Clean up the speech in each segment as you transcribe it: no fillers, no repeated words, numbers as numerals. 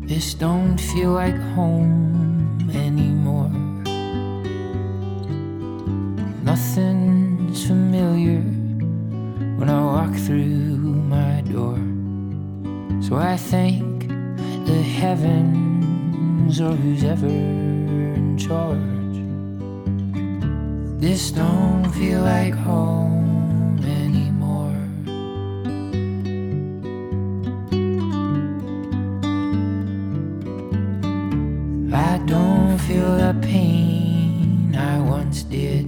This don't feel like home anymore. Nothing's familiar when I walk through my door. So I thank the heavens or who's ever in charge. This don't feel like home anymore. I don't feel the pain I once did.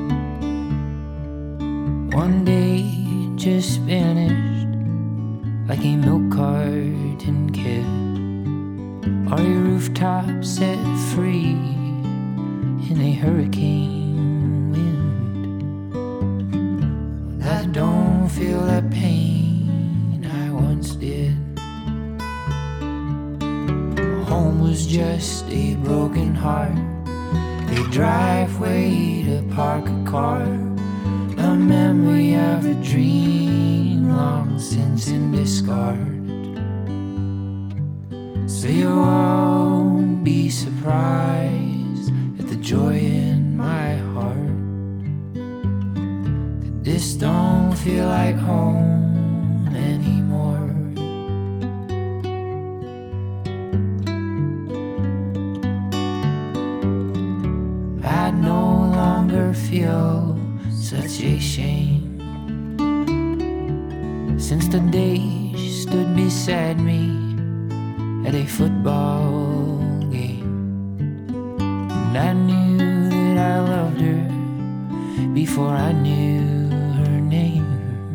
One day just vanished like a milk carton kid. Are your rooftops set free in a hurricane wind? I don't feel the pain I once did. Home was just a broken heart, a driveway to park a car, a memory of a dream long since in discard. So you won't be surprised at the joy in my heart, that this don't feel like home anymore. I no longer feel such a shame since the day she stood beside me at a football game. And I knew that I loved her before I knew her name.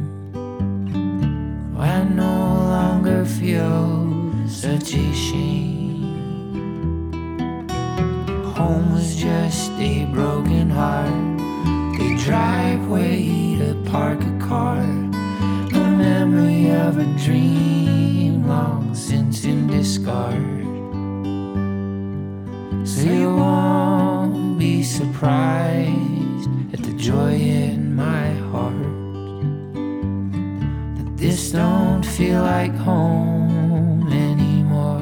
I no longer feel such a shame. Home was just a broken heart, a driveway to park a car, a memory of a dream long since in discard. So you won't be surprised at the joy in my heart, that this don't feel like home anymore.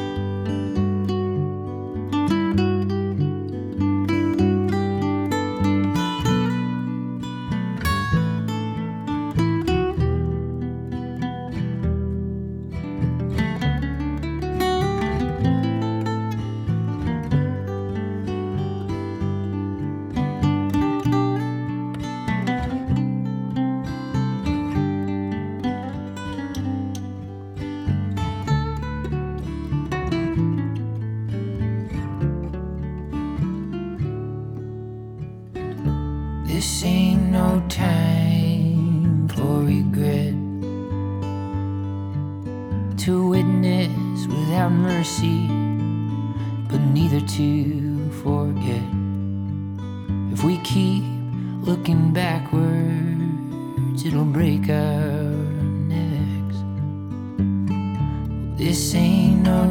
This ain't no time for regret, to witness without mercy, but neither to forget. If we keep looking backwards, it'll break our necks. This ain't no